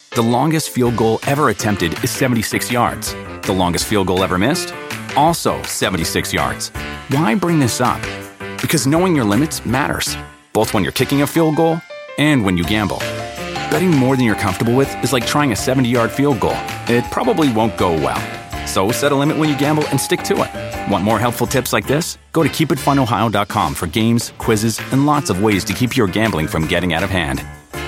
The longest field goal ever attempted is 76 yards. The longest field goal ever missed? Also 76 yards. Why bring this up? Because knowing your limits matters, both when you're kicking a field goal and when you gamble. Betting more than you're comfortable with is like trying a 70-yard field goal. It probably won't go well. So set a limit when you gamble and stick to it. Want more helpful tips like this? Go to keepitfunohio.com for games, quizzes, and lots of ways to keep your gambling from getting out of hand.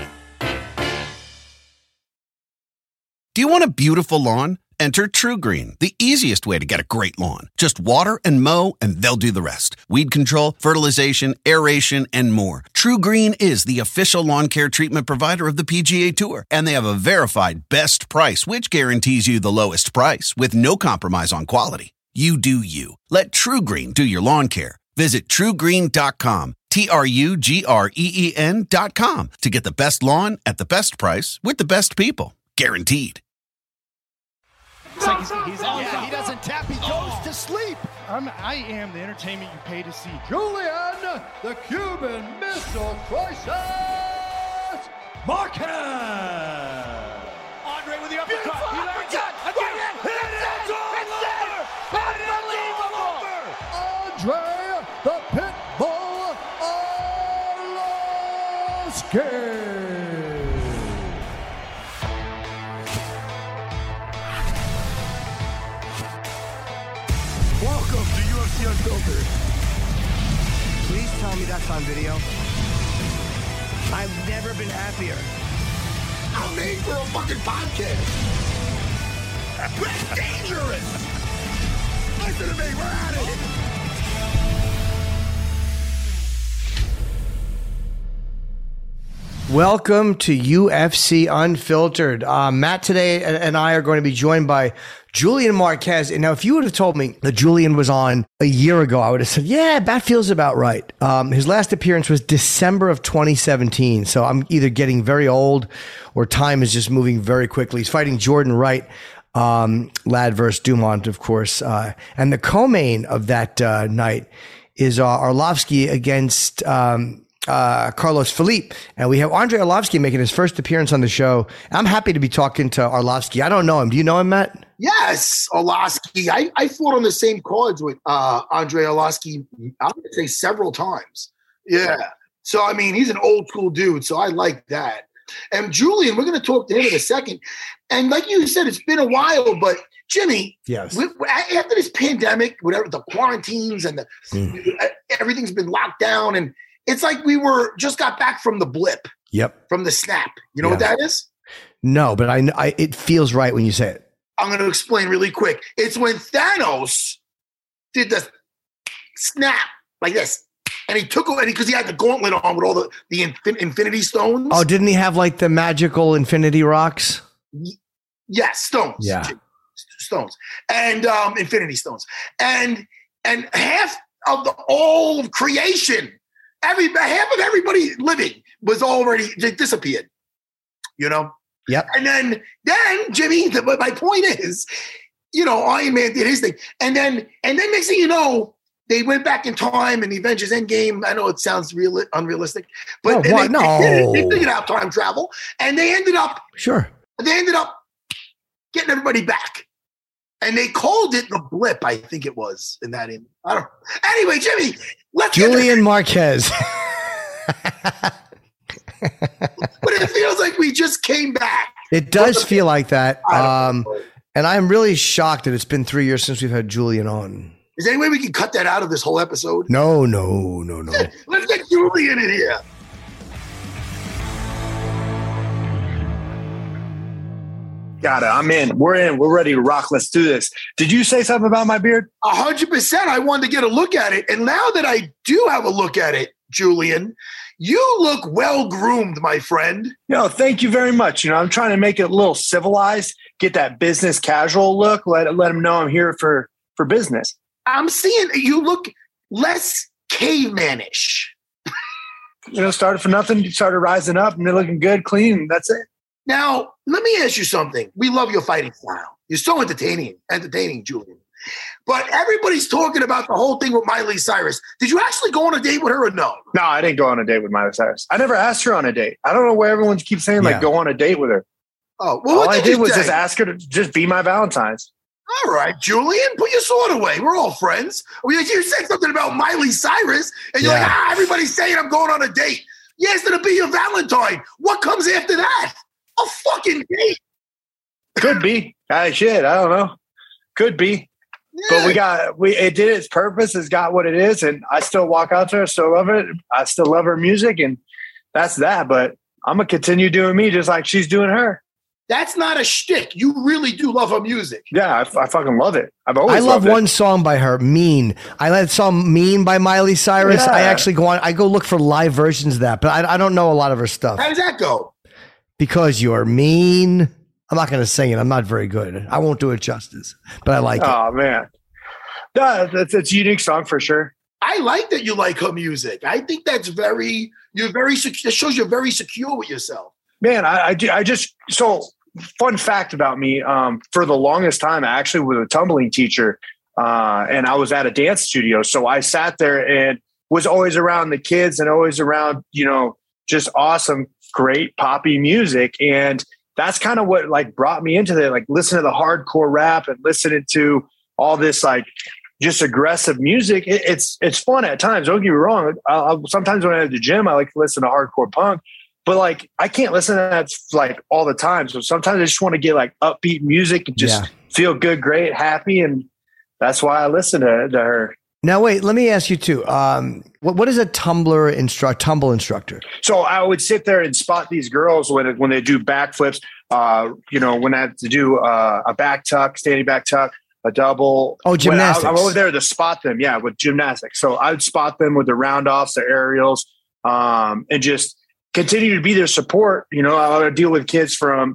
Do you want a beautiful lawn? Enter TruGreen, the easiest way to get a great lawn. Just water and mow, and they'll do the rest. Weed control, fertilization, aeration, and more. TruGreen is the official lawn care treatment provider of the PGA Tour, and they have a verified best price, which guarantees you the lowest price with no compromise on quality. You do you. Let TruGreen do your lawn care. Visit TruGreen.com, TruGreen.com, to get the best lawn at the best price with the best people. Guaranteed. He's he doesn't tap, he goes to sleep. I am the entertainment you pay to see. Julian, the Cuban Missile Crisis, Marquez. Andre with the uppercut. He learns it. Again. It's unbelievable. Andre, the Pitbull Arlovski. Welcome to UFC Unfiltered. Please tell me that's on video. I've never been happier. I'm made for a fucking podcast. That's dangerous. Listen to me, we're at it. Welcome to UFC Unfiltered. Matt today and I are going to be joined by Julian Marquez. And now, if you would have told me that Julian was on a year ago, I would have said, yeah, that feels about right. His last appearance was December of 2017. So I'm either getting very old or time is just moving very quickly. He's fighting Jordan Wright, Lad versus Dumont, of course. And the co-main of that night is Arlovski against Carlos Felipe. And we have Andre Arlovski making his first appearance on the show. I'm happy to be talking to Arlovski. I don't know him. Do you know him, Matt? Yes, Arlovski. I fought on the same cards with Andre Arlovski, I would say several times. Yeah. So, I mean, he's an old school dude, so I like that. And Julian, we're going to talk to him in a second. And like you said, it's been a while, but Jimmy, yes. After this pandemic, whatever, the quarantines and everything's been locked down, and it's like we just got back from the blip. Yep. From the snap. You know what that is? No, but I it feels right when you say it. I'm going to explain really quick. It's when Thanos did the snap like this. And he took it because he had the gauntlet on with all the infinity stones. Oh, didn't he have like the magical infinity rocks? Yes, stones. Yeah. Stones. And infinity stones. And half of all of creation, half of everybody living was already disappeared. You know? Yep. And then Jimmy, my point is, you know, Iron Man did his thing. And then next thing you know, they went back in time in the Avengers Endgame. I know it sounds unrealistic, but they figured out time travel, and they ended up getting everybody back. And they called it the blip, I think it was in that image. I don't know. Anyway, Jimmy, Julian Marquez. But it feels like we just came back. It does feel like that. And I'm really shocked that it's been 3 years since we've had Julian on. Is there any way we can cut that out of this whole episode? No. Let's get Julian in here. Got it. I'm in. We're in. We're ready to rock. Let's do this. Did you say something about my beard? 100%. I wanted to get a look at it. And now that I do have a look at it, Julian, you look well-groomed, my friend. Thank you very much. I'm trying to make it a little civilized, get that business casual look, let them know I'm here for business. I'm seeing you look less cavemanish. Started for nothing, started rising up, and they're looking good, clean, and that's it. Now, let me ask you something. We love your fighting style. You're so entertaining, Julian. But everybody's talking about the whole thing with Miley Cyrus. Did you actually go on a date with her or no? No, I didn't go on a date with Miley Cyrus. I never asked her on a date. I don't know where everyone keeps saying, go on a date with her. Oh, well, All what I did you was say? just ask her to just be my Valentine's. All right, Julian, put your sword away. We're all friends. You said something about Miley Cyrus, and you're like, everybody's saying I'm going on a date. Yes, it'll be your Valentine. What comes after that? A fucking date. Could be. Shit, I don't know. Could be. Yeah. But it did its purpose. It's got what it is. And I still walk out there. I still love it. I still love her music. And that's that. But I'm going to continue doing me just like she's doing her. That's not a shtick. You really do love her music. Yeah, I fucking love it. I've always I love loved one it. song by her, Mean. I like the song Mean by Miley Cyrus. Yeah. I actually go look for live versions of that, but I don't know a lot of her stuff. How does that go? Because you're mean. I'm not going to sing it. I'm not very good. I won't do it justice, but I like it. Oh, man. No, it's a unique song for sure. I like that you like her music. I think that's it shows you're very secure with yourself. Man, I just so fun fact about me. For the longest time, I actually was a tumbling teacher, and I was at a dance studio. So I sat there and was always around the kids and always around, just awesome, great poppy music. And that's kind of what like brought me into that, like listening to the hardcore rap and listening to all this like just aggressive music. It's fun at times. Don't get me wrong. Sometimes when I'm at the gym, I like to listen to hardcore punk. But like, I can't listen to that like all the time. So sometimes I just want to get like upbeat music and just feel good, great, happy. And that's why I listen to her. Now, wait, let me ask you too. What is a tumble instructor? So I would sit there and spot these girls when they do backflips, when I have to do a back tuck, standing back tuck, a double. Oh, gymnastics. I'm over there to spot them. Yeah. With gymnastics. So I would spot them with the round offs, the aerials, and just continue to be their support. I would deal with kids from,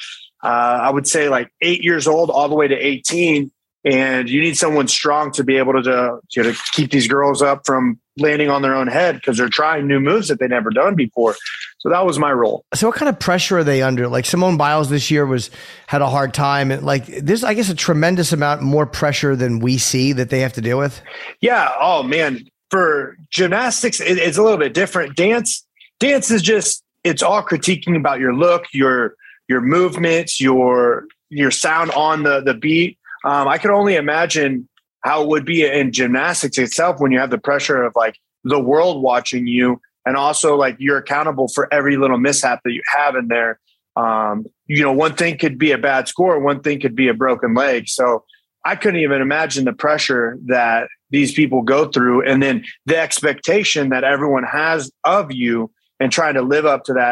I would say like 8 years old all the way to 18. And you need someone strong to be able to keep these girls up from landing on their own head because they're trying new moves that they never done before. So that was my role. So what kind of pressure are they under? Like Simone Biles this year had a hard time. And like there's, I guess, a tremendous amount more pressure than we see that they have to deal with. Yeah. Oh man. For gymnastics, it's a little bit different. Dance is just, it's all critiquing about your look, your movements, your sound on the beat. I could only imagine how it would be in gymnastics itself when you have the pressure of like the world watching you, and also like you're accountable for every little mishap that you have in there. One thing could be a bad score, one thing could be a broken leg. So I couldn't even imagine the pressure that these people go through, and then the expectation that everyone has of you, and trying to live up to that.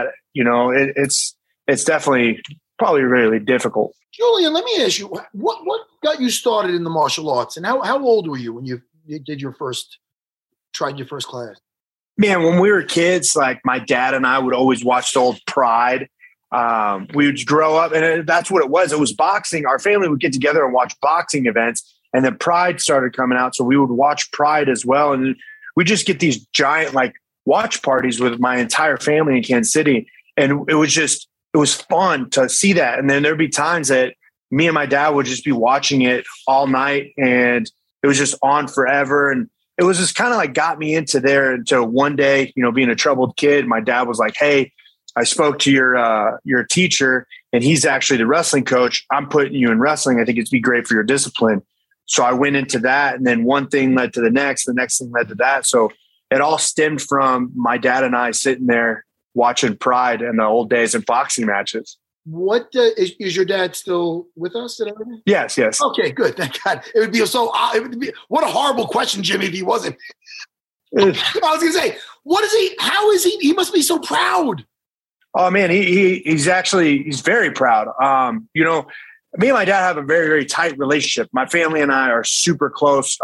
It's definitely probably really difficult. Julian, let me ask you, what got you started in the martial arts, and how old were you when you tried your first class? Man, when we were kids, like my dad and I would always watch the old Pride. We would grow up, and that's what it was. It was boxing. Our family would get together and watch boxing events, and then Pride started coming out. So we would watch Pride as well. And we just get these giant like watch parties with my entire family in Kansas City. And it was fun to see that. And then there'd be times that me and my dad would just be watching it all night, and it was just on forever. And it was just kind of like got me into there until one day, being a troubled kid, my dad was like, "Hey, I spoke to your teacher, and he's actually the wrestling coach. I'm putting you in wrestling. I think it'd be great for your discipline." So I went into that, and then one thing led to the next thing led to that. So it all stemmed from my dad and I sitting there watching Pride in the old days and boxing matches. What is your dad still with us? Yes. Okay, good. Thank God. It would be what a horrible question, Jimmy, if he wasn't. I was going to say, what is he? How is he? He must be so proud. Oh man, he's very proud. Me and my dad have a very, very tight relationship. My family and I are super close.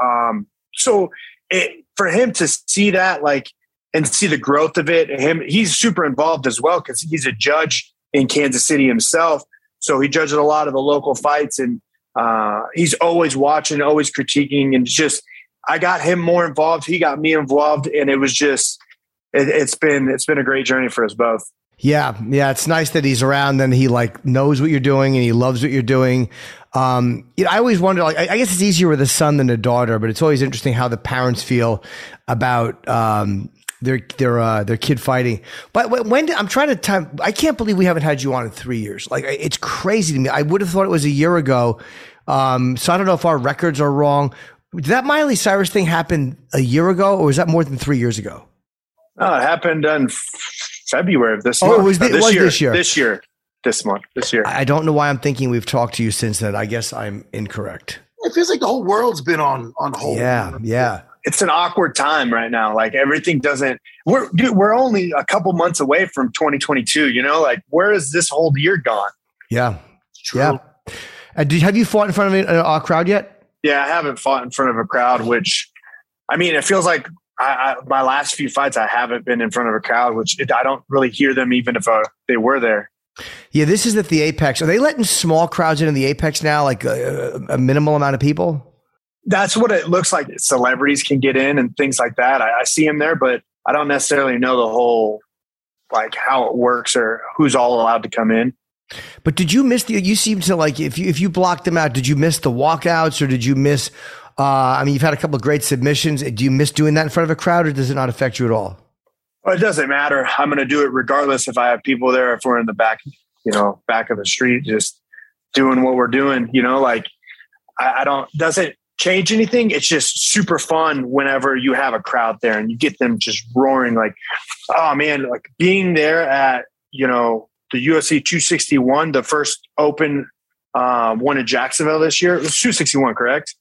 For him to see that, and see the growth of it, he's super involved as well because he's a judge in Kansas City himself. So he judges a lot of the local fights, and he's always watching, always critiquing, and just I got him more involved. He got me involved, and it was just it's been a great journey for us both. Yeah. It's nice that he's around and he knows what you're doing and he loves what you're doing. I always wonder, I guess it's easier with a son than a daughter, but it's always interesting how the parents feel about their kid fighting. But I'm trying to time. I can't believe we haven't had you on in 3 years. Like, it's crazy to me. I would have thought it was a year ago. So I don't know if our records are wrong. Did that Miley Cyrus thing happen a year ago, or was that more than 3 years ago? No, it happened in February of this month. Oh, it was this year. This year. I don't know why I'm thinking we've talked to you since then. I guess I'm incorrect. It feels like the whole world's been on hold. Yeah. It's an awkward time right now. Like, everything doesn't. We're only a couple months away from 2022. You know, like, where is this whole year gone? Yeah, True. yeah. Have you fought in front of a crowd yet? Yeah, I haven't fought in front of a crowd. Which, I mean, it feels like my last few fights, I haven't been in front of a crowd. I don't really hear them, even if they were there. Yeah, this is at the Apex. Are they letting small crowds in the Apex now, like a minimal amount of people? That's what it looks like. Celebrities can get in and things like that. I see them there, but I don't necessarily know the whole, like, how it works or who's all allowed to come in. But did you miss you seem to, like, if you blocked them out, did you miss the walkouts, or did you miss, I mean, you've had a couple of great submissions. Do you miss doing that in front of a crowd, or does it not affect you at all? Well, it doesn't matter. I'm going to do it regardless if I have people there, if we're in the back of the street, just doing what we're doing, like, doesn't change anything. It's just super fun whenever you have a crowd there and you get them just roaring, like, oh man, like being there at, the UFC 261, the first open one in Jacksonville this year. It was 261, correct?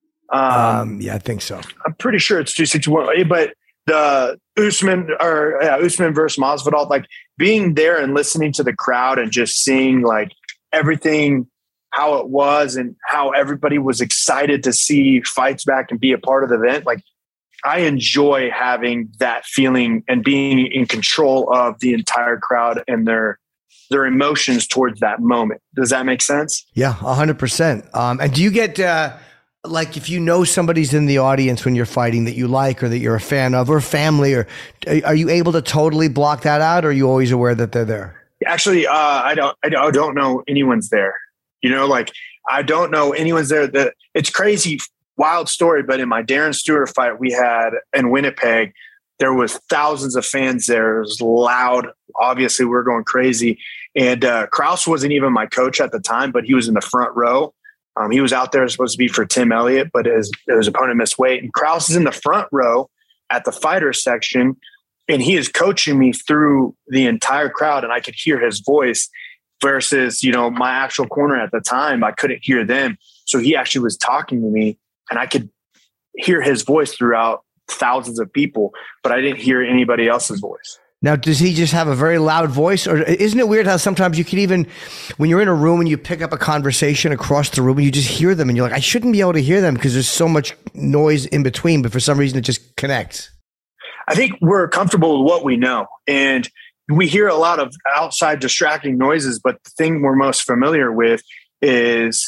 Yeah, I think so. I'm pretty sure it's 261, but the Usman versus Masvidal, like being there and listening to the crowd and just seeing like everything, how it was and how everybody was excited to see fights back and be a part of the event. Like, I enjoy having that feeling and being in control of the entire crowd and their emotions towards that moment. Does that make sense? Yeah, 100%. And do you get, like, if you know somebody's in the audience when you're fighting that you like or that you're a fan of, or family, or are you able to totally block that out, or are you always aware that they're there? Actually, I don't know anyone's there. Like, I don't know anyone's there. It's crazy, wild story. But in my Darren Stewart fight we had in Winnipeg, there was thousands of fans there. It was loud. Obviously, we're going crazy. And Krause wasn't even my coach at the time, but he was in the front row. He was out there supposed to be for Tim Elliott, but his opponent missed weight. And Krause is in the front row at the fighter section, and he is coaching me through the entire crowd, and I could hear his voice versus, my actual corner at the time, I couldn't hear them. So he actually was talking to me, and I could hear his voice throughout thousands of people, but I didn't hear anybody else's voice. Now, does he just have a very loud voice, or isn't it weird how sometimes you can even, when you're in a room and you pick up a conversation across the room and you just hear them and you're like, I shouldn't be able to hear them because there's so much noise in between, but for some reason it just connects? I think we're comfortable with what we know, and we hear a lot of outside distracting noises, but the thing we're most familiar with is,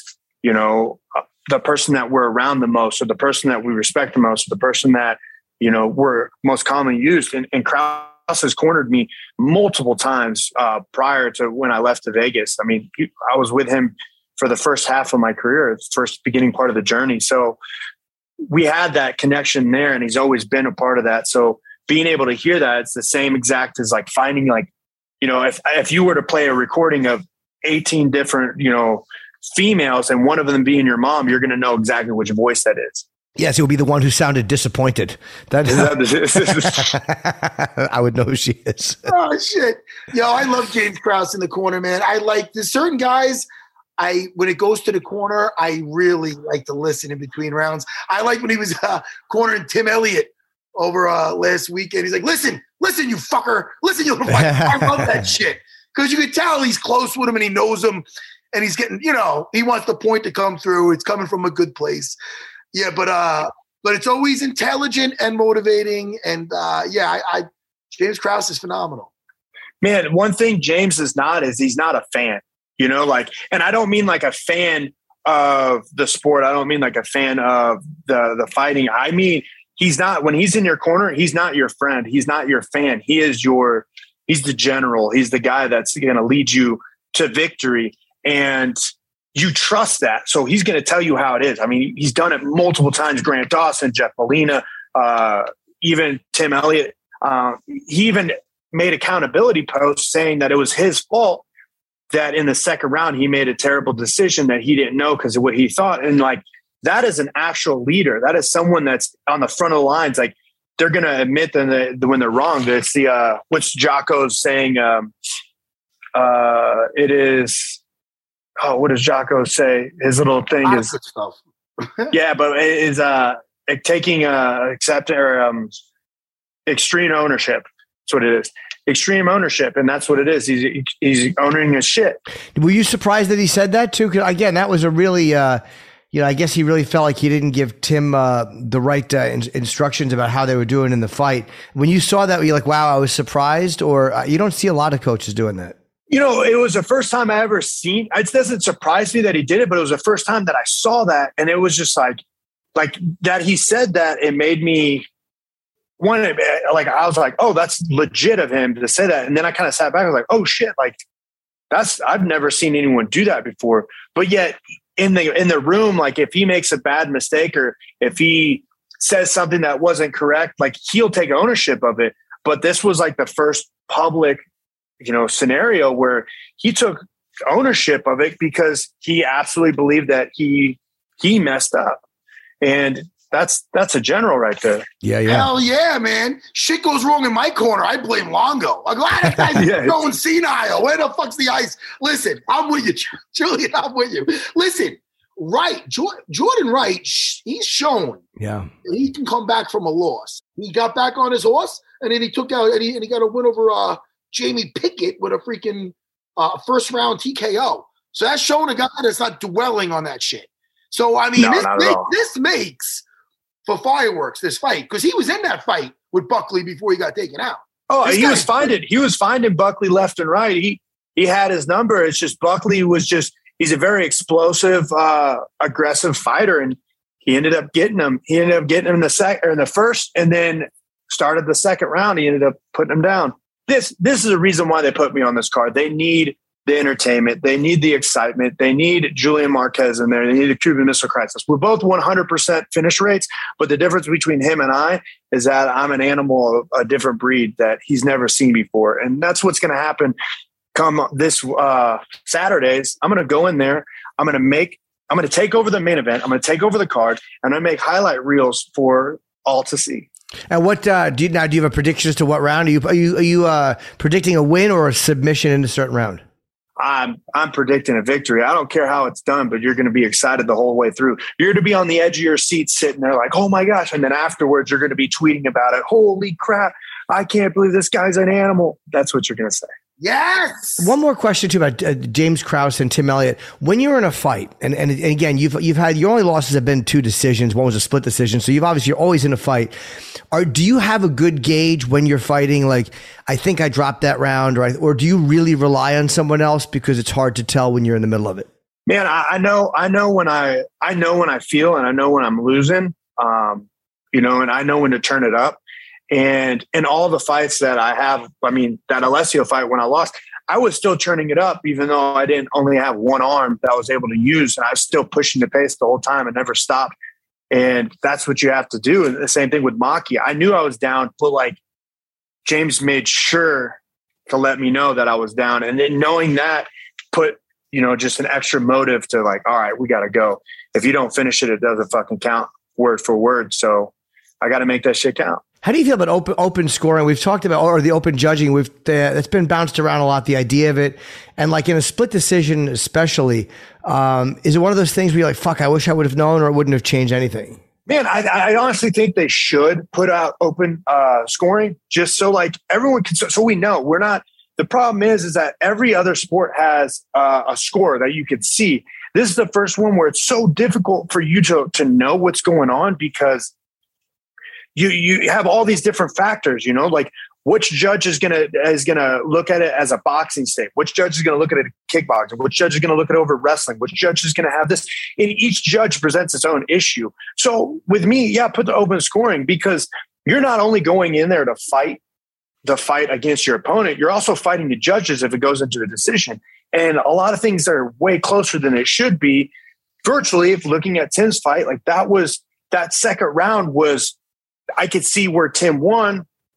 the person that we're around the most, or the person that we respect the most, or the person that, we're most commonly used. And Krause has cornered me multiple times prior to when I left to Vegas. I mean, I was with him for the first half of my career, first beginning part of the journey. So we had that connection there, and he's always been a part of that. So being able to hear that, it's the same exact as like finding, like, if you were to play a recording of 18 different, females, and one of them being your mom, you're going to know exactly which voice that is. Yes, it would be the one who sounded disappointed. I would know who she is. Oh, shit. I love James Krause in the corner, man. There's certain guys, when it goes to the corner, I really like to listen in between rounds. I like when he was cornering Tim Elliott over last weekend. He's like, listen, you fucker. Listen, you little fucker. I love that shit. Because you can tell he's close with him and he knows him. And he's getting, he wants the point to come through. It's coming from a good place. Yeah, but it's always intelligent and motivating. And James Krause is phenomenal. Man, one thing James is not is he's not a fan, and I don't mean like a fan of the sport. I don't mean like a fan of the fighting. I mean, he's not, when he's in your corner, he's not your friend. He's not your fan. He's the general. He's the guy that's going to lead you to victory. And you trust that. So he's going to tell you how it is. I mean, he's done it multiple times. Grant Dawson, Jeff Molina, even Tim Elliott. He even made accountability posts saying that it was his fault that in the second round he made a terrible decision that he didn't know because of what he thought. And like, that is an actual leader. That is someone that's on the front of the lines. Like, they're going to admit that when they're wrong. It's the what's Jocko's saying? It is. Oh, what does Jocko say? His little thing is good stuff. Yeah, but it is taking extreme ownership. That's what it is. Extreme ownership, and that's what it is. He's owning his shit. Were you surprised that he said that too? 'Cause again, that was a really, I guess he really felt like he didn't give Tim the right instructions about how they were doing in the fight. When you saw that, were you like, "Wow, I was surprised"? Or you don't see a lot of coaches doing that. It was the first time I ever seen. It doesn't surprise me that he did it, but it was the first time that I saw that, and it was just like that. He said that it made me. I was like, oh, that's legit of him to say that. And then I kind of sat back and was like, oh shit, like I've never seen anyone do that before. But yet in the room, like if he makes a bad mistake or if he says something that wasn't correct, like he'll take ownership of it. But this was like the first public, scenario where he took ownership of it because he absolutely believed that he messed up. And that's a general right there. Yeah. Hell yeah, man. Shit goes wrong in my corner. I blame Longo. Like, why that guy's going senile? Where the fuck's the ice? Listen, I'm with you, Julian. I'm with you. Listen, Wright, Jordan Wright, he's shown. Yeah. He can come back from a loss. He got back on his horse, and then he took out, and he got a win over Jamie Pickett with a freaking first round TKO. So that's showing a guy that's not dwelling on that shit. So, I mean, this makes for fireworks, this fight, because he was in that fight with Buckley before he got taken out. Oh, he was finding Buckley left and right. He had his number. It's just Buckley he's a very explosive, aggressive fighter, and he ended up getting him. He ended up getting him in the first, and then started the second round. He ended up putting him down. This is the reason why they put me on this card. They need the entertainment. They need the excitement. They need Julian Marquez in there. They need the Cuban Missile Crisis. We're both 100% finish rates, but the difference between him and I is that I'm an animal of a different breed that he's never seen before. And that's what's going to happen come this Saturdays. I'm going to go in there. I'm going to take over the main event. I'm going to take over the card, and I'm going to make highlight reels for all to see. And what do you have a prediction as to what round? Are you predicting a win or a submission in a certain round? I'm predicting a victory. I don't care how it's done, but you're going to be excited the whole way through. You're going to be on the edge of your seat sitting there like, oh my gosh. And then afterwards, you're going to be tweeting about it. Holy crap. I can't believe this guy's an animal. That's what you're going to say. Yes. One more question too about James Krause and Tim Elliott. When you're in a fight, and again, you've had your only losses have been 2 decisions. One was a split decision. So you're always in a fight. Do you have a good gauge when you're fighting? Like, I think I dropped that round, or do you really rely on someone else because it's hard to tell when you're in the middle of it? Man, I know when I feel, and I know when I'm losing, and I know when to turn it up. And in all the fights that I have, that Alessio fight when I lost, I was still turning it up, even though I didn't only have one arm that I was able to use. And I was still pushing the pace the whole time and never stopped. And that's what you have to do. And the same thing with Maki. I knew I was down, but James made sure to let me know that I was down. And then knowing that put, just an extra motive to all right, we got to go. If you don't finish it, it doesn't fucking count word for word. So I got to make that shit count. How do you feel about open scoring? We've talked about, or the open judging. That's been bounced around a lot, the idea of it. And in a split decision, especially, is it one of those things where you're like, fuck, I wish I would have known, or it wouldn't have changed anything? Man, I honestly think they should put out open scoring just so everyone can, so we know we're not. The problem is that every other sport has a score that you can see. This is the first one where it's so difficult for you to know what's going on because you have all these different factors, which judge is gonna look at it as a boxing state, which judge is gonna look at it as kickboxing, which judge is gonna look at it over wrestling, which judge is gonna have this. And each judge presents its own issue. So with me, put the open scoring, because you're not only going in there to fight the fight against your opponent, you're also fighting the judges if it goes into a decision. And a lot of things are way closer than it should be. Virtually, if looking at Tim's fight, that second round was, I could see where Tim won,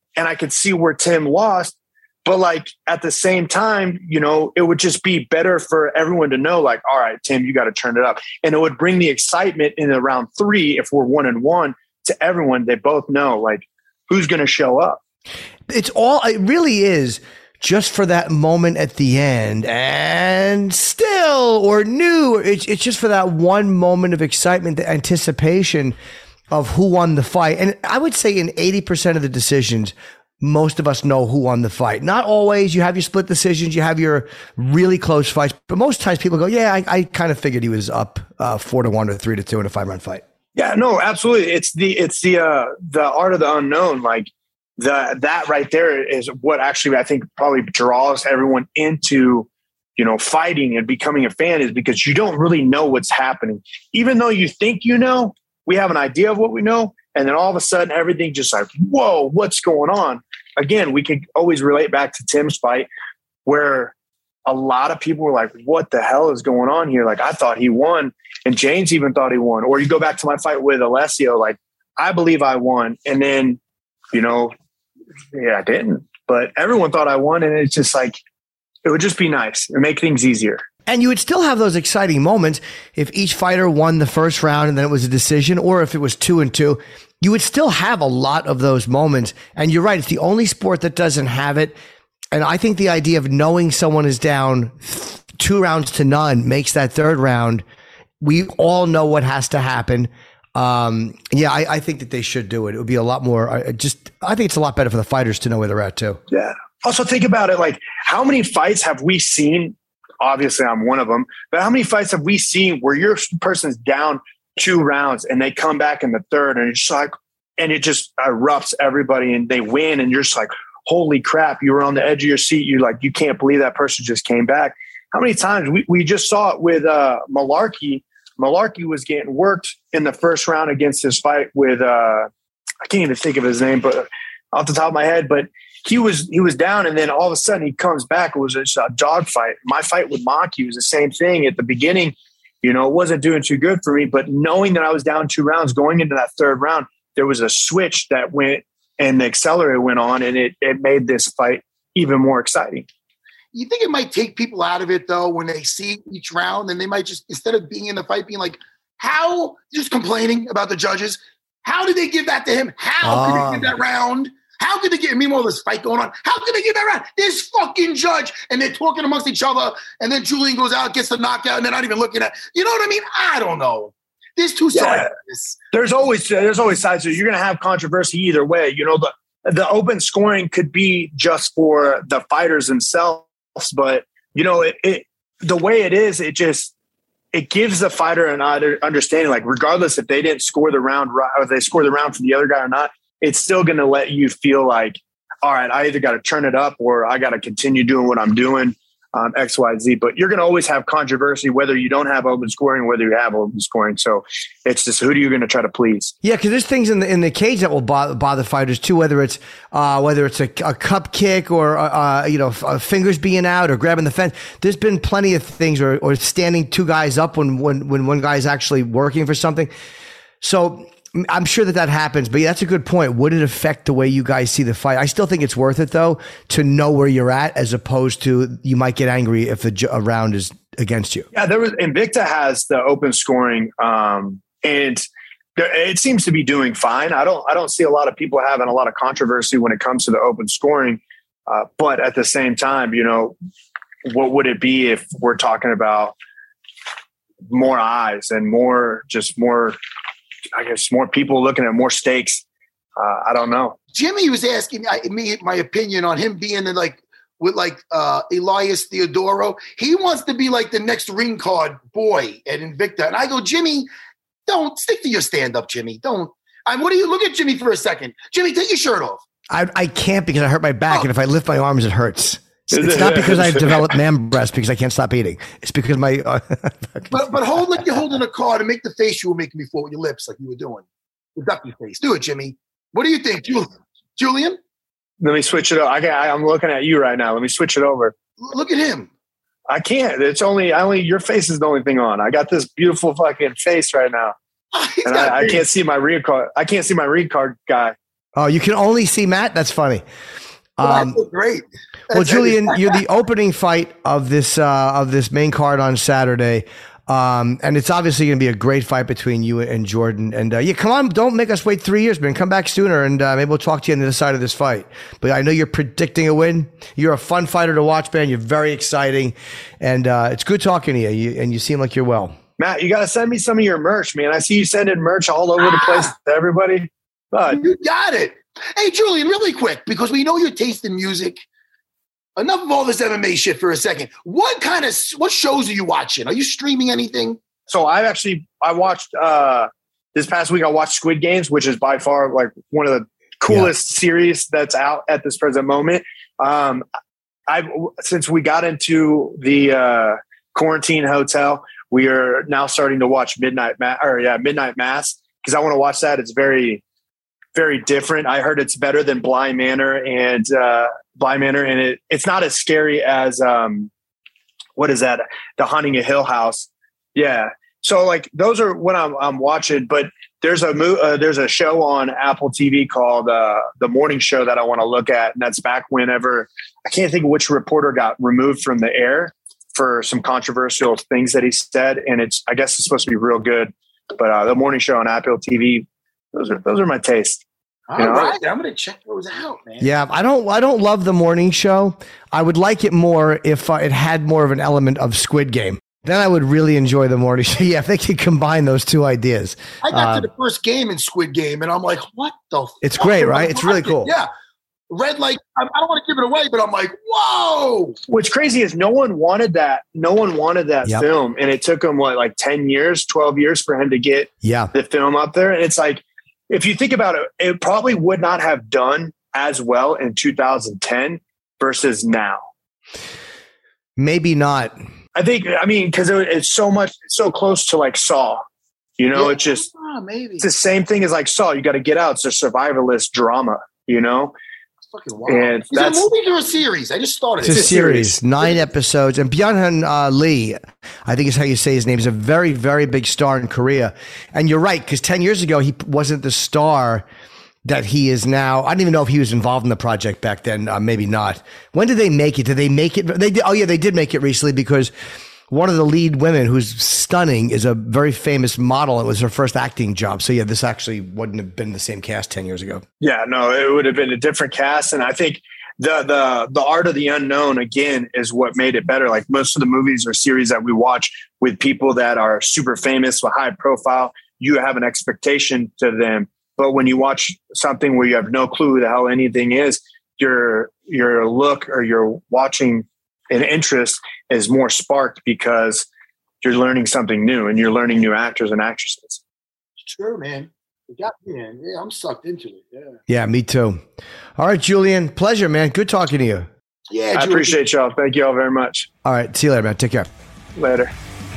and I could see where Tim lost. But like at the same time, you know, it would just be better for everyone to know, like, all right, Tim, you got to turn it up. And it would bring the excitement in round 3 if we're 1-1 to everyone. They both know like who's going to show up. It really is just for that moment at the end, and still or new. It's just for that one moment of excitement, the anticipation of who won the fight. And I would say in 80% of the decisions, most of us know who won the fight. Not always. You have your split decisions. You have your really close fights. But most times people go, yeah, I kind of figured he was up 4-1 or 3-2 in a 5-round fight. Yeah, no, absolutely. It's the art of the unknown. Like that right there is what actually I think probably draws everyone into, you know, fighting and becoming a fan, is because you don't really know what's happening. Even though you think you know, we have an idea of what we know. And then all of a sudden everything just like, whoa, what's going on? Again, we could always relate back to Tim's fight, where a lot of people were like, what the hell is going on here? Like, I thought he won, and James even thought he won. Or you go back to my fight with Alessio, like, I believe I won. And then, you know, yeah, I didn't. But everyone thought I won, and it's just like, it would just be nice and make things easier. And you would still have those exciting moments if each fighter won the first round and then it was a decision, or if it was 2-2. You would still have a lot of those moments. And you're right, it's the only sport that doesn't have it. And I think the idea of knowing someone is down 2-0 makes that third round. We all know what has to happen. I think that they should do it. It would be a lot more, I think it's a lot better for the fighters to know where they're at too. Yeah. Also think about it. Like, how many fights have we seen? Obviously I'm one of them, but how many fights have we seen where your person's down 2 rounds and they come back in the third, and it's like, and it just erupts everybody and they win, and you're just like, holy crap, you were on the edge of your seat. You're like, you can't believe that person just came back. How many times we just saw it with Malarkey. Malarkey was getting worked in the first round against his fight with I can't even think of his name, but off the top of my head, but he was down, and then all of a sudden he comes back. It was a dog fight. My fight with Maki was the same thing at the beginning. You know, it wasn't doing too good for me, but knowing that I was down 2 rounds going into that third round, there was a switch that went, and the accelerator went on, and it made this fight even more exciting. You think it might take people out of it, though, when they see each round, and they might just, instead of being in the fight, being like, how, just complaining about the judges, how did they give that to him? How could they give that round? How could they get, meanwhile, this fight going on? How could they give that round? This fucking judge, and they're talking amongst each other, and then Julian goes out, gets the knockout, and they're not even looking at, you know what I mean? I don't know. There's two sides to this. There's always sides. So you're going to have controversy either way. You know, the open scoring could be just for the fighters themselves, but you know, the way it is, it gives the fighter an understanding, like regardless if they didn't score the round or they score the round for the other guy or not, it's still going to let you feel like, all right, I either got to turn it up or I got to continue doing what I'm doing, X, Y, Z. But you're going to always have controversy, whether you don't have open scoring, whether you have open scoring. So it's just, who are you going to try to please? Yeah, because there's things in the cage that will bother fighters too, whether it's a cup kick or fingers being out or grabbing the fence. There's been plenty of things, or standing 2 guys up when one guy is actually working for something. So I'm sure that happens, but yeah, that's a good point. Would it affect the way you guys see the fight? I still think it's worth it, though, to know where you're at, as opposed to you might get angry if a round is against you. Yeah, Invicta has the open scoring, and it seems to be doing fine. I don't see a lot of people having a lot of controversy when it comes to the open scoring, but at the same time, you know, what would it be if we're talking about more eyes and more people looking at more stakes? I don't know. Jimmy was asking me my opinion on him being with Elias Theodoro. He wants to be like the next ring card boy at Invicta. And I go, Jimmy, don't stick to your stand-up, Jimmy. Don't. What do you look at Jimmy for a second? Jimmy, take your shirt off. I can't, because I hurt my back. And if I lift my arms, it hurts. It's not because I've developed man breast because I can't stop eating. It's because my. But hold like you're holding a card and make the face you were making before with your lips, like you were doing. The ducky face. Do it, Jimmy. What do you think, Julian? Let me switch it up. I'm looking at you right now. Let me switch it over. Look at him. I can't. It's only your face is the only thing on. I got this beautiful fucking face right now, and I can't see my rear card. I can't see my rear card guy. Oh, you can only see Matt? That's funny. That's great. Well, Julian, you're the opening fight of this main card on Saturday. And it's obviously going to be a great fight between you and Jordan. And yeah, come on, don't make us wait 3 years, man. Come back sooner, and maybe we'll talk to you on the other side of this fight. But I know you're predicting a win. You're a fun fighter to watch, man. You're very exciting, and it's good talking to you. And you seem like you're well. Matt, you got to send me some of your merch, man. I see you sending merch all over the place to everybody. But you got it. Hey, Julian, really quick, because we know your taste in music. Enough of all this MMA shit for a second. What shows are you watching? Are you streaming anything? So I watched this past week. I watched Squid Games, which is by far like one of the coolest series that's out at this present moment. Since we got into the quarantine hotel, we are now starting to watch Midnight Mass because I want to watch that. It's very, very different. I heard it's better than Bly Manor, and it's not as scary as what is that? The Haunting of Hill House. Yeah. So like those are what I'm watching, but there's a show on Apple TV called The Morning Show that I want to look at, and that's back whenever I can't think of which reporter got removed from the air for some controversial things that he said, and I guess it's supposed to be real good. But The Morning Show on Apple TV, those are my tastes. All right, I'm going to check those out, man. Yeah, I don't love The Morning Show. I would like it more if it had more of an element of Squid Game. Then I would really enjoy The Morning Show. Yeah, if they could combine those two ideas. I got to the first game in Squid Game, and I'm like, what the It's great, right? It's really cool. Yeah. Red light. I don't want to give it away, but I'm like, whoa. What's crazy is no one wanted that. No one wanted that film, and it took him, 10 years, 12 years for him to get the film up there. And it's like, if you think about it, it probably would not have done as well in 2010 versus now. Maybe not. Because it's so close to like Saw. It's just maybe it's the same thing as like Saw. You got to get out. It's a survivalist drama, It's fucking wild. And is it a movie or a series? I just started. It's a series, 9 episodes. And Byung-hun Lee, I think is how you say his name, is a very, very big star in Korea. And you're right, because 10 years ago, he wasn't the star that he is now. I don't even know if he was involved in the project back then. Maybe not. When did they make it? Did they make it? They did. Oh, yeah, they did make it recently because one of the lead women, who's stunning, is a very famous model. It was her first acting job. So, yeah, this actually wouldn't have been the same cast 10 years ago. Yeah, no, it would have been a different cast. And I think the art of the unknown, again, is what made it better. Like most of the movies or series that we watch with people that are super famous with high profile, you have an expectation to them. But when you watch something where you have no clue who the hell anything is, your look or your watching an interest is more sparked because you're learning something new and you're learning new actors and actresses. Sure, man. You got me, man. Yeah, I'm sucked into it. Yeah, me too. All right, Julian. Pleasure, man. Good talking to you. Yeah, I appreciate y'all. Thank you all very much. All right. See you later, man. Take care. Later.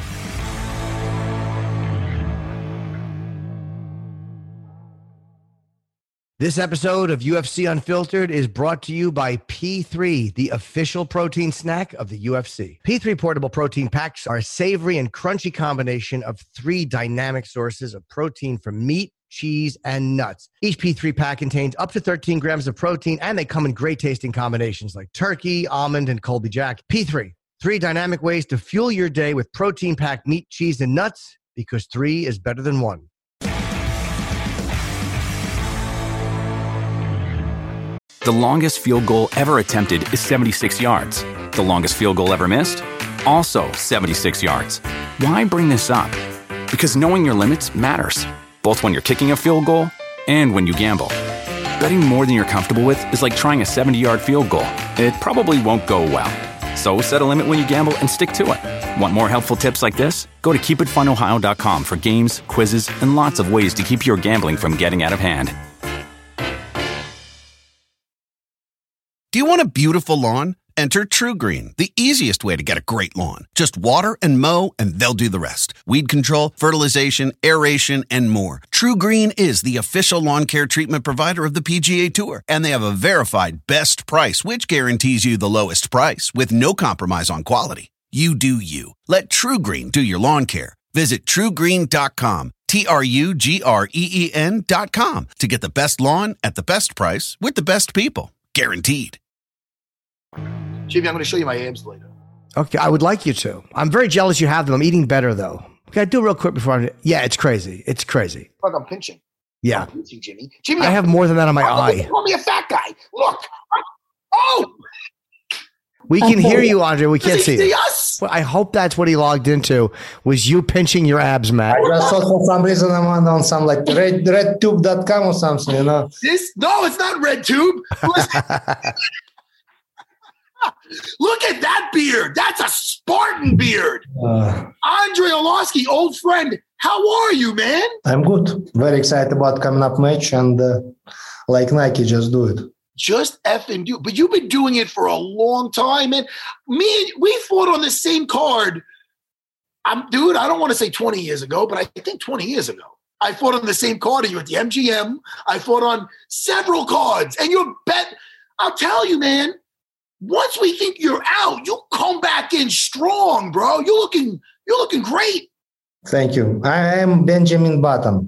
This episode of UFC Unfiltered is brought to you by P3, the official protein snack of the UFC. P3 portable protein packs are a savory and crunchy combination of 3 dynamic sources of protein from meat, cheese, and nuts. Each P3 pack contains up to 13 grams of protein, and they come in great tasting combinations like turkey, almond, and Colby Jack. P3, 3 dynamic ways to fuel your day with protein-packed meat, cheese, and nuts, because 3 is better than 1. The longest field goal ever attempted is 76 yards. The longest field goal ever missed? Also 76 yards. Why bring this up? Because knowing your limits matters, both when you're kicking a field goal and when you gamble. Betting more than you're comfortable with is like trying a 70-yard field goal. It probably won't go well. So set a limit when you gamble and stick to it. Want more helpful tips like this? Go to keepitfunohio.com for games, quizzes, and lots of ways to keep your gambling from getting out of hand. Do you want a beautiful lawn? Enter TruGreen, the easiest way to get a great lawn. Just water and mow, and they'll do the rest. Weed control, fertilization, aeration, and more. TruGreen is the official lawn care treatment provider of the PGA Tour, and they have a verified best price, which guarantees you the lowest price with no compromise on quality. You do you. Let TruGreen do your lawn care. Visit TruGreen.com. TRUGREEN.com to get the best lawn at the best price with the best people. Guaranteed. Jimmy, I'm going to show you my abs later. Okay, I would like you to. I'm very jealous you have them. I'm eating better, though. Okay, I do real quick before I... Yeah, it's crazy. It's crazy. Look, I'm pinching. Yeah. I'm pinching, Jimmy. Jimmy, I have more than that on my eye. Call me a fat guy. Look. Oh! We can hear you, Andre. We can't Does he see you. us? Well, I hope that's what he logged into, was you pinching your abs, Matt. I just thought for some reason I'm on some like redtube.com or something, you know. No, it's not RedTube. Look at that beard. That's a Spartan beard. Andre Arlovski, old friend. How are you, man? I'm good. Very excited about coming up match and like Nike, just do it. Just effing do. But you've been doing it for a long time, man. We fought on the same card. Dude, I don't want to say 20 years ago, but I think 20 years ago. I fought on the same card as you at the MGM. I fought on several cards. And I'll tell you, man, once we think you're out, you come back in strong, bro. You're looking great. Thank you. I am Benjamin Button.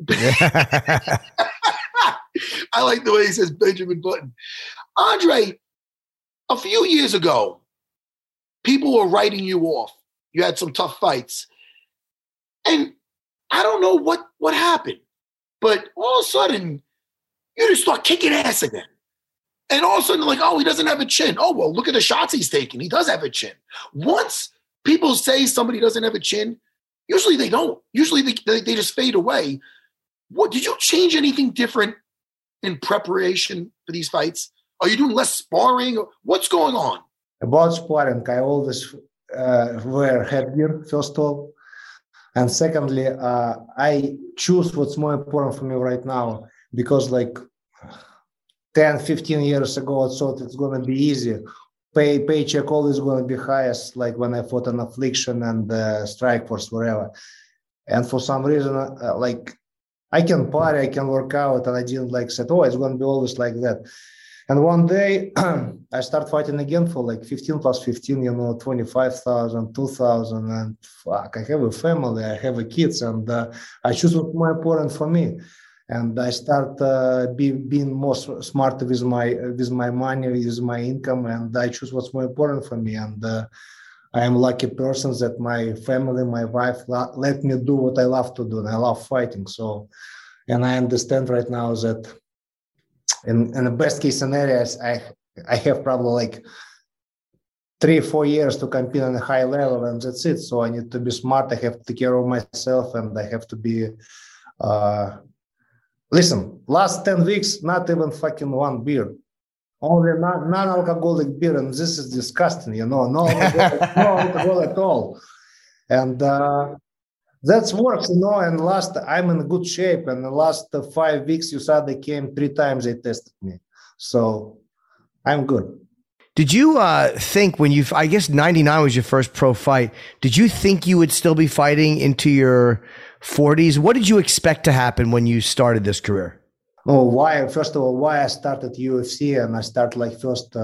I like the way he says Benjamin Button. Andre, a few years ago, people were writing you off. You had some tough fights. And I don't know what happened, but all of a sudden, you just start kicking ass again. And all of a sudden, like, oh, he doesn't have a chin. Oh, well, look at the shots he's taking. He does have a chin. Once people say somebody doesn't have a chin, usually they don't. Usually they just fade away. What did you change anything different in preparation for these fights? Are you doing less sparring? What's going on? About sparring, I always wear headgear, first of all. And secondly, I choose what's more important for me right now because like 10, 15 years ago, I thought it's going to be easy. Paycheck always going to be highest, like when I fought on Affliction and Strikeforce, wherever. And for some reason, like I can party, I can work out, and I didn't like said, oh, it's going to be always like that. And one day I start fighting again for like 15 plus 15, 25,000, 2,000, and fuck, I have a family, I have a kids, and I choose what's more important for me. And I start being more smart with my money, with my income, and I choose what's more important for me. And I am a lucky person that my family, my wife let me do what I love to do, and I love fighting. So, and I understand right now that in the best case scenarios, I have probably like 3-4 years to compete on a high level, and that's it. So I need to be smart. I have to take care of myself, and I have to be. Listen, last 10 weeks, not even fucking one beer. Only non-alcoholic beer, and this is disgusting, no alcohol at all. And that works, and I'm in good shape, and the last 5 weeks, you saw they came 3 times, they tested me. So I'm good. Did you think when I guess 99 was your first pro fight, did you think you would still be fighting into your 40s? What did you expect to happen when you started this career? Oh, why? First of all, why I started UFC, and I started like first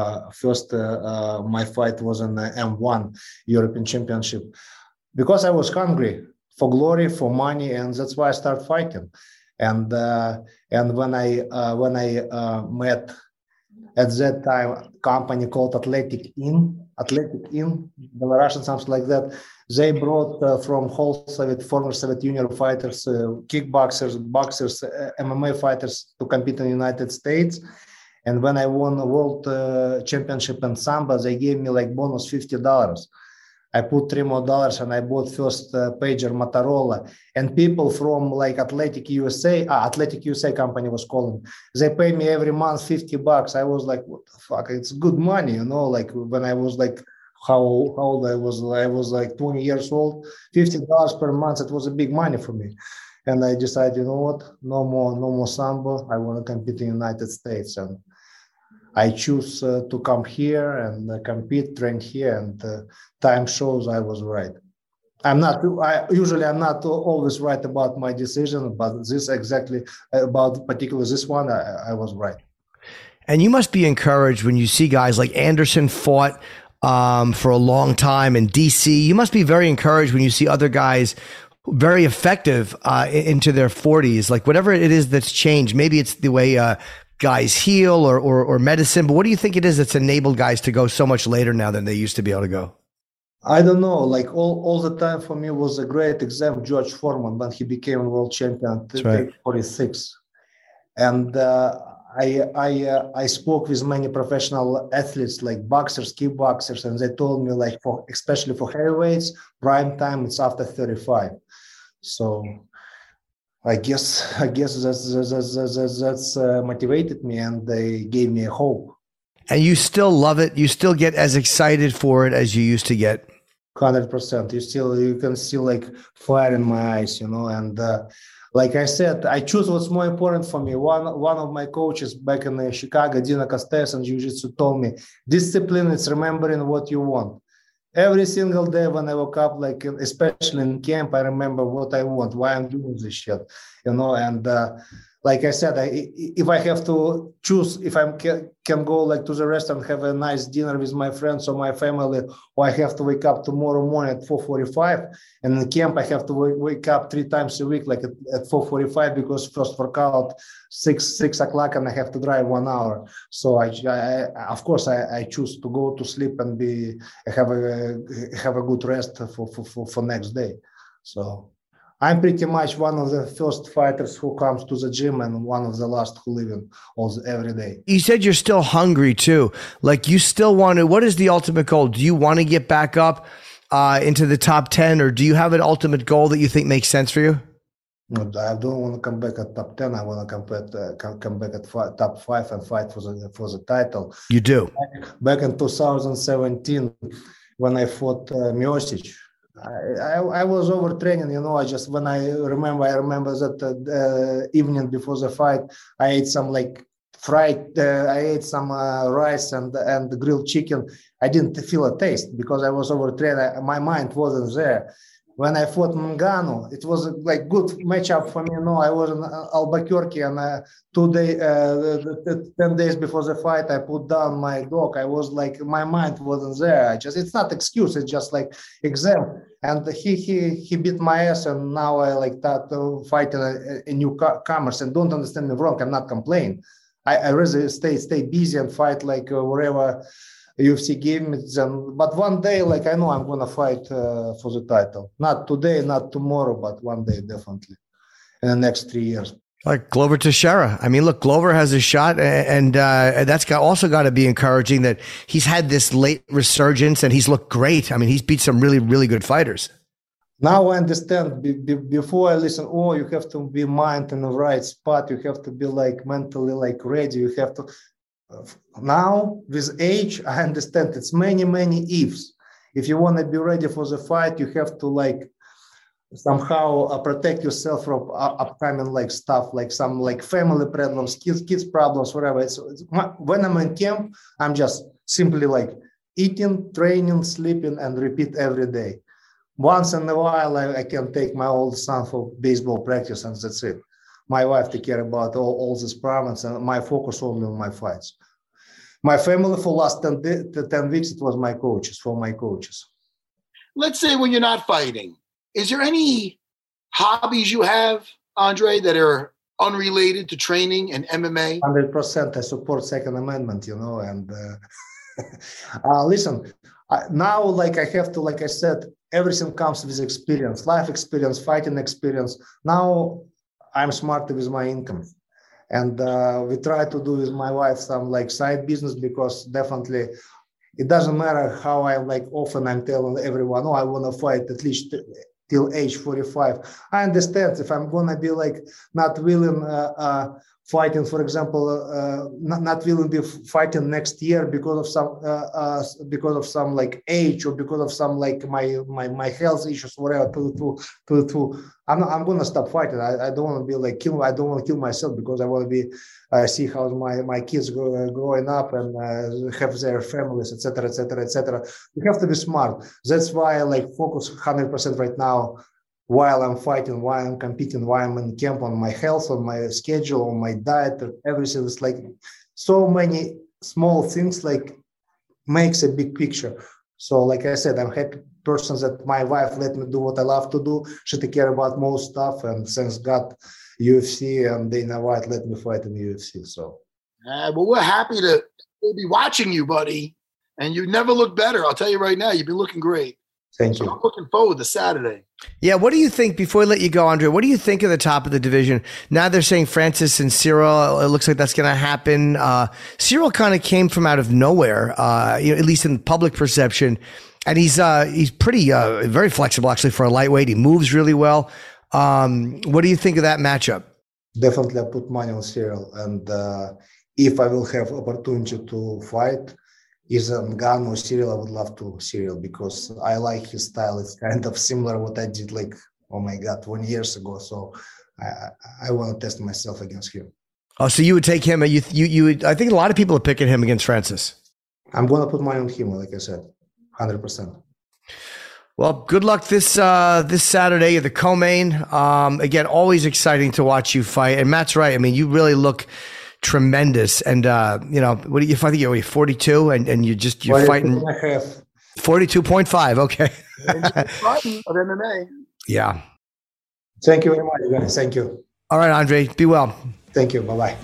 my fight was in the M1 European Championship, because I was hungry for glory, for money, and that's why I started fighting. And when I met at that time a company called Athletic Inn, Belarusian, something like that. They brought from whole former Soviet Union fighters, kickboxers, boxers, MMA fighters to compete in the United States. And when I won the world championship in Sambo, they gave me like bonus $50. I put $3 more and I bought first pager Motorola. And people from like Athletic USA company was calling. They pay me every month $50. I was like, what the fuck? It's good money, like when I was like, how old I was like 20 years old, $50 per month. It was a big money for me. And I decided, you know what? No more Sambo. I want to compete in the United States. And I choose to come here and compete, train here, and time shows I was right. I'm not always right about my decision, but this exactly about particularly this one, I was right. And you must be encouraged when you see guys like Anderson fought for a long time in DC. You must be very encouraged when you see other guys very effective into their 40s. Like whatever it is that's changed, maybe it's the way guys heal or medicine, but what do you think it is that's enabled guys to go so much later now than they used to be able to go? I don't know. Like all the time for me was a great example. George Foreman, when he became world champion at 46, and I spoke with many professional athletes like boxers, kickboxers, and they told me like especially for heavyweights, prime time it's after 35. So I guess that's motivated me, and they gave me a hope. And you still love it. You still get as excited for it as you used to get. 100%. You can see like fire in my eyes, and like I said, I choose what's more important for me. One of my coaches back in Chicago, Dino Castes and Jiu-Jitsu, told me, discipline is remembering what you want. Every single day when I woke up, like especially in camp, I remember what I want, why I'm doing this shit, and like I said, if I have to choose, if I can go like to the restaurant, have a nice dinner with my friends or my family, or I have to wake up tomorrow morning at 4:45, and in camp I have to wake up 3 times a week, like at 4:45, because first workout 6 o'clock, and I have to drive 1 hour. So I of course I choose to go to sleep and have a good rest for next day. So I'm pretty much one of the first fighters who comes to the gym and one of the last who live in every day. You said you're still hungry too. Like you still want to, what is the ultimate goal? Do you want to get back up into the top 10, or do you have an ultimate goal that you think makes sense for you? No, I don't want to come back at top 10. I want to come back at top 5 and fight for the title. You do? Back in 2017, when I fought Miocic, I was overtraining, when I remember that evening before the fight, I ate some like I ate some rice and grilled chicken. I didn't feel a taste because I was overtrained. My mind wasn't there. When I fought Ngannou, it was like good matchup for me. I was in Albuquerque, and 10 days before the fight, I put down my dog. I was like, my mind wasn't there. It's not excuse. It's just like exam. And he beat my ass, and now I like that fighting a newcomers. And don't understand me wrong. I'm not complaining. I really stay busy and fight like wherever UFC gave me them. But one day, like I know I'm gonna fight for the title. Not today, not tomorrow, but one day definitely in the next 3 years. Like Glover Teixeira. I mean, look, Glover has a shot, and that's also got to be encouraging that he's had this late resurgence and he's looked great. I mean, he's beat some really, really good fighters. Now I understand. Before I listen, you have to be mind in the right spot. You have to be like mentally like ready. You have to. Now with age, I understand it's many ifs. If you want to be ready for the fight, you have to like somehow protect yourself from upcoming like stuff, like some like family problems, kids problems, whatever. It's when I'm in camp, I'm just simply like eating, training, sleeping, and repeat every day. Once in a while, I can take my old son for baseball practice, and that's it. My wife take care about all these problems, and my focus only on my fights. My family for last 10 weeks, it was my coaches. Let's say when you're not fighting, is there any hobbies you have, Andre, that are unrelated to training and MMA? 100%. I support Second Amendment, and listen, now, like I have to, like I said, everything comes with experience, life experience, fighting experience. Now I'm smarter with my income. And we try to do with my wife some like side business, because definitely it doesn't matter how I like often I'm telling everyone, I want to fight at least till age 45. I understand if I'm going to be like not willing fighting, for example, not willing to be fighting next year because of some like age or because of some like my health issues, whatever. I'm going to stop fighting. I don't want to be like I don't want to kill myself, because I want to be see how my kids growing up and have their families, etc. You have to be smart. That's why I like focus 100% right now. While I'm fighting, while I'm competing, while I'm in camp, on my health, on my schedule, on my diet, everything is like so many small things like makes a big picture. So like I said, I'm happy person that my wife let me do what I love to do. She take care about most stuff, and thanks God, UFC and Dana White let me fight in UFC. So, well, we're happy to be watching you, buddy. And you never look better. I'll tell you right now, you've been looking great. Thank So you. I'm looking forward to Saturday. Yeah, what do you think, before I let you go, Andre, what do you think of the top of the division? Now they're saying Francis and Cyril, it looks like that's going to happen. Cyril kind of came from out of nowhere, at least in public perception. And he's pretty, very flexible actually for a lightweight. He moves really well. What do you think of that matchup? Definitely I put money on Cyril. And if I will have opportunity to fight, is Ngannou or Cyril, I would love to Cyril because I like his style. It's kind of similar what I did 1 year ago. So I want to test myself against him. Oh, so you would take him? You I think a lot of people are picking him against Francis. I'm going to put money on him, like I said, 100%. Well, good luck this Saturday at the co-main. Again, always exciting to watch you fight. And Matt's right. I mean, you really look tremendous. And, what do you, I think you're 42 and you're fighting 42.5. Okay. Of MMA. Yeah. Thank you very much, guys. Thank you. All right, Andre, be well. Thank you. Bye-bye.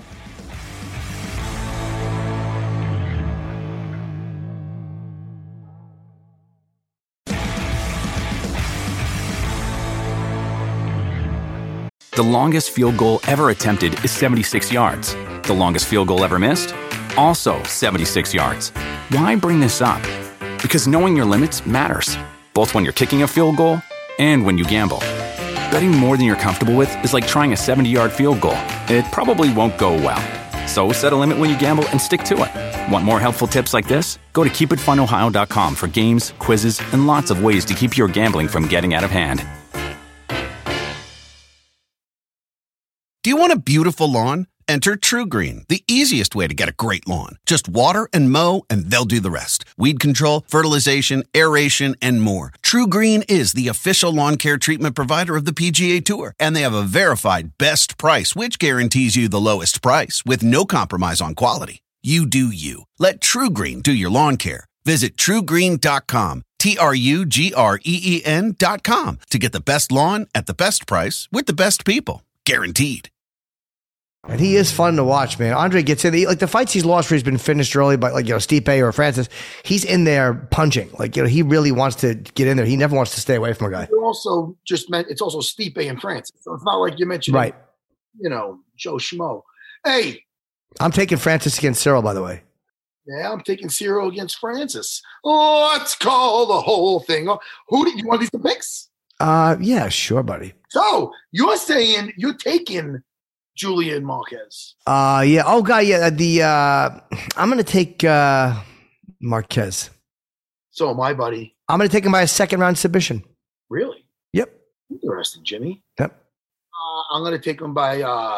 The longest field goal ever attempted is 76 yards. The longest field goal ever missed? Also 76 yards. Why bring this up? Because knowing your limits matters, both when you're kicking a field goal and when you gamble. Betting more than you're comfortable with is like trying a 70-yard field goal. It probably won't go well. So set a limit when you gamble and stick to it. Want more helpful tips like this? Go to keepitfunohio.com for games, quizzes, and lots of ways to keep your gambling from getting out of hand. Do you want a beautiful lawn? Enter TruGreen, the easiest way to get a great lawn. Just water and mow, and they'll do the rest. Weed control, fertilization, aeration, and more. TruGreen is the official lawn care treatment provider of the PGA Tour, and they have a verified best price, which guarantees you the lowest price with no compromise on quality. You do you. Let TruGreen do your lawn care. Visit TruGreen.com, TruGreen.com to get the best lawn at the best price with the best people. Guaranteed. And he is fun to watch, man. Andre gets in, like the fights he's lost where he's been finished early by Stipe or Francis, he's in there punching. He really wants to get in there. He never wants to stay away from a guy. You also just meant it's also Stipe and Francis. So it's not like you mentioned, right? Joe Schmo. Hey, I'm taking Francis against Cyril, by the way. Yeah, I'm taking Cyril against Francis. Let's call the whole thing. Who do you want these the picks? Yeah, sure, buddy. So you're saying you're taking Julian Marquez. Yeah. Oh, God. Yeah. I'm going to take Marquez. So am I, buddy. I'm going to take him by a second round submission. Really? Yep. Interesting, Jimmy. Yep. I'm going to take him by,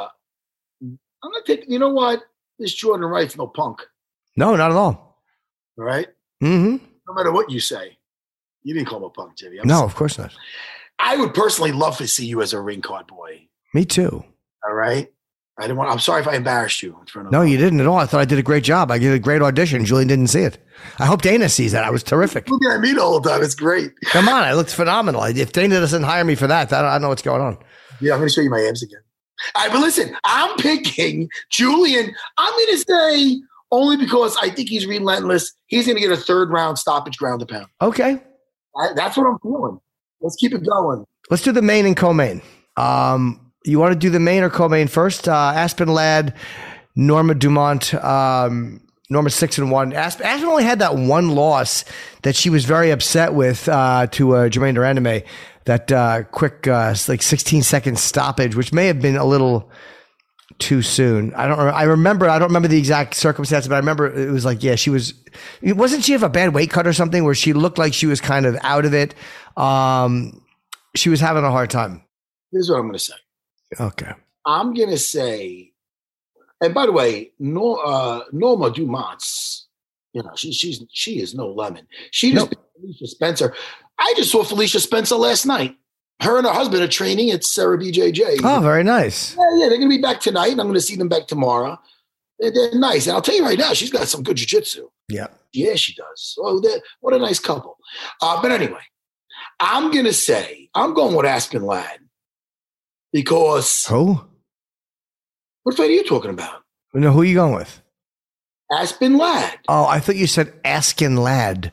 you know what? This Jordan Wright's no punk. No, not at all. All right? Mm-hmm. No matter what you say. You didn't call him a punk, Jimmy. No, of course not. I would personally love to see you as a ring card boy. Me too. All right. I'm sorry if I embarrassed you. No, you didn't at all. I thought I did a great job. I did a great audition. Julian didn't see it. I hope Dana sees that. I was terrific. Look at me the whole time. It's great. Come on. I looked phenomenal. If Dana doesn't hire me for that, I don't know what's going on. Yeah, I'm going to show you my abs again. All right, but listen, I'm picking Julian. I'm going to say only because I think he's relentless. He's going to get a third round stoppage ground to pound. Okay. That's what I'm feeling. Let's keep it going. Let's do the main and co-main. You want to do the main or co-main first? Aspen Ladd, Norma Dumont, Norma 6-1. Aspen only had that one loss that she was very upset with to Jermaine Durandame. That quick 16-second stoppage, which may have been a little too soon. I don't remember the exact circumstance, but I remember it was wasn't she have a bad weight cut or something where she looked like she was kind of out of it? She was having a hard time. Here's what I'm going to say. Okay. I'm going to say, and by the way, Norma Dumont's, she is no lemon. She just beat Felicia Spencer. I just saw Felicia Spencer last night. Her and her husband are training at Sarah BJJ. Oh, very nice. Yeah, they're going to be back tonight, and I'm going to see them back tomorrow. They're nice. And I'll tell you right now, she's got some good jiu-jitsu. Yeah. Yeah, she does. Oh, what a nice couple. But anyway, I'm going to say, I'm going with Aspen Ladd. Because. Who? What fight are you talking about? No, who are you going with? Aspen Ladd. Oh, I thought you said Askin Ladd.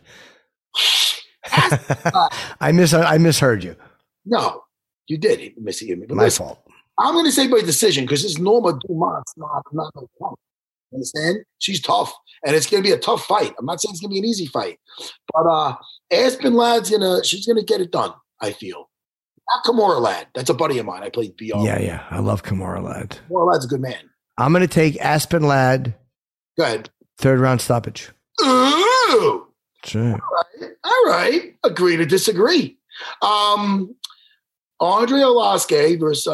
I misheard you. No, you did mishear me. My fault. I'm going to say by decision because this Norma Dumont's not tough. Understand? She's tough, and it's going to be a tough fight. I'm not saying it's going to be an easy fight, but Aspen Ladd's she's going to get it done. I feel. Not Kimura Ladd. That's a buddy of mine. I played VR. Yeah. I love Kimura Ladd. Kimura Ladd's a good man. I'm going to take Aspen Ladd. Go ahead. 3rd round stoppage. Ooh. Sure. All right. Agree to disagree. Andre Arlovski versus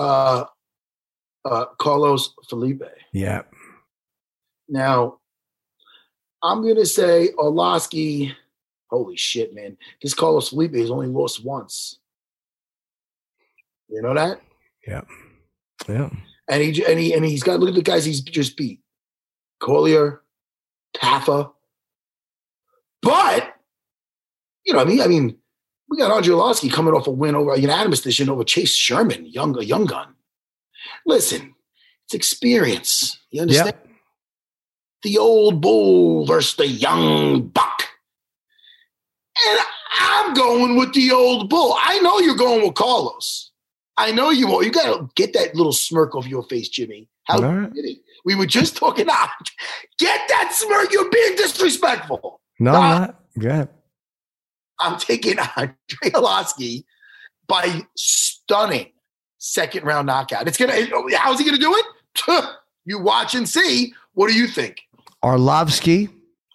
Carlos Felipe. Yeah. Now, I'm going to say Arlovski. Holy shit, man. This Carlos Felipe has only lost once. You know that? Yeah. Yeah. And he's got, look at the guys he's just beat. Collier, Taffa. But, you know, I mean, we got Andre Arlovski coming off a win over a unanimous decision over Chase Sherman, a young gun. Listen, it's experience. You understand? Yep. The old bull versus the young buck. And I'm going with the old bull. I know you're going with Carlos. I know you will. You got to get that little smirk off your face, Jimmy. How right. We were just talking out. Get that smirk. You're being disrespectful. No, I'm not. Good. I'm taking Andre Arlovski by stunning 2nd round knockout. How's he gonna do it? You watch and see. What do you think? Arlovski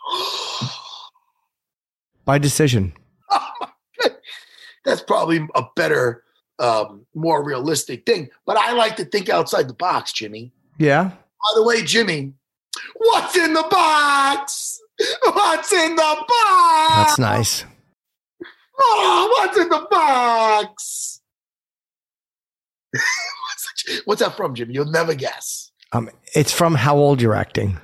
by decision. Oh my God. That's probably a better, more realistic thing. But I like to think outside the box, Jimmy. Yeah. By the way, Jimmy, what's in the box? What's in the box? That's nice. Oh, what's in the box? What's that from, Jimmy? You'll never guess. It's from How Old You're Acting.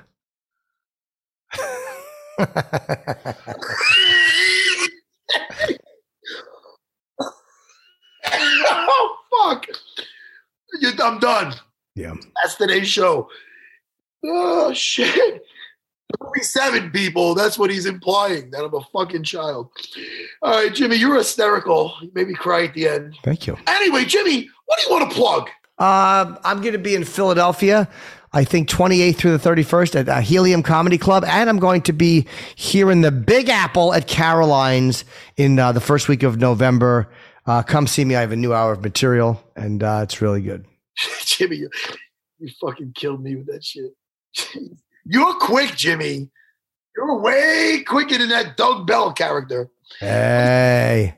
Oh, fuck. I'm done. Yeah. That's today's show. Oh, shit. 37 people. That's what he's implying, that I'm a fucking child. All right, Jimmy, you're hysterical. You made me cry at the end. Thank you. Anyway, Jimmy, what do you want to plug? I'm going to be in Philadelphia, I think 28th through the 31st at Helium Comedy Club. And I'm going to be here in the Big Apple at Caroline's in the first week of November. Come see me. I have a new hour of material, and it's really good. Jimmy, you fucking killed me with that shit. You're quick, Jimmy. You're way quicker than that Doug Bell character. Hey.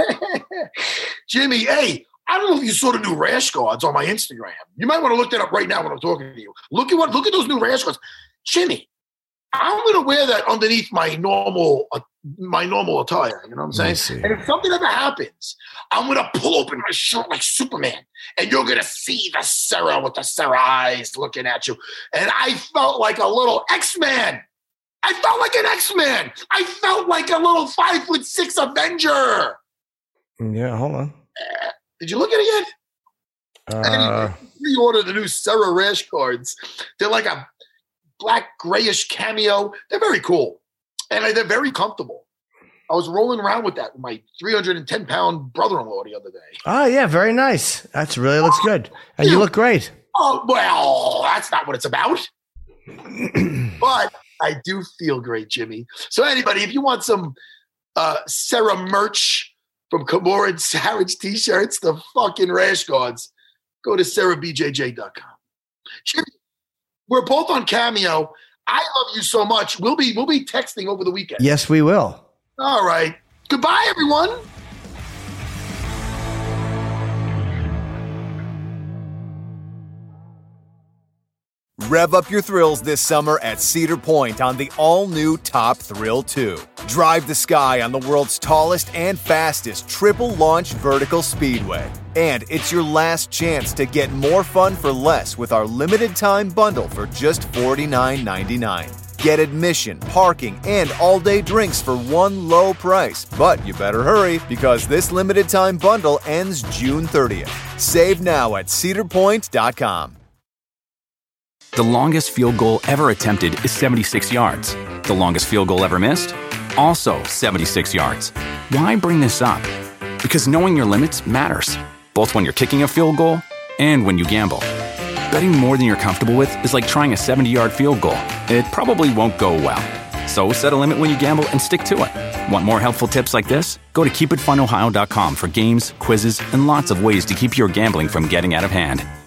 Jimmy, hey, I don't know if you saw the new rash guards on my Instagram. You might want to look that up right now when I'm talking to you. Look at those new rash guards. Jimmy, I'm going to wear that underneath my normal attire. You know what I'm saying? And if something ever happens, I'm going to pull open my shirt like Superman, and you're going to see the Sarah with the Sarah eyes looking at you. And I felt like a little X-Man. I felt like an X-Man. I felt like a little 5'6" Avenger. Yeah, hold on. Did you look at it yet? Anyway, pre-order the new Sarah rash guards. They're like a black grayish cameo. They're very cool. And they're very comfortable. I was rolling around with that with my 310-pound brother-in-law the other day. Oh, yeah, very nice. That really looks good. And you look great. Oh, well, that's not what it's about. But I do feel great, Jimmy. So anybody, if you want some Sarah merch from Kimura and Savage t-shirts, the fucking rash guards, go to sarahbjj.com. Jimmy, we're both on Cameo. I love you so much. We'll be texting over the weekend. Yes, we will. All right. Goodbye, everyone. Rev up your thrills this summer at Cedar Point on the all-new Top Thrill 2. Drive the sky on the world's tallest and fastest triple-launch vertical speedway. And it's your last chance to get more fun for less with our limited-time bundle for just $49.99. Get admission, parking, and all-day drinks for one low price. But you better hurry because this limited time bundle ends June 30th. Save now at cedarpoint.com. The longest field goal ever attempted is 76 yards. The longest field goal ever missed? Also 76 yards. Why bring this up? Because knowing your limits matters, both when you're kicking a field goal and when you gamble. Betting more than you're comfortable with is like trying a 70-yard field goal. It probably won't go well. So set a limit when you gamble and stick to it. Want more helpful tips like this? Go to keepitfunohio.com for games, quizzes, and lots of ways to keep your gambling from getting out of hand.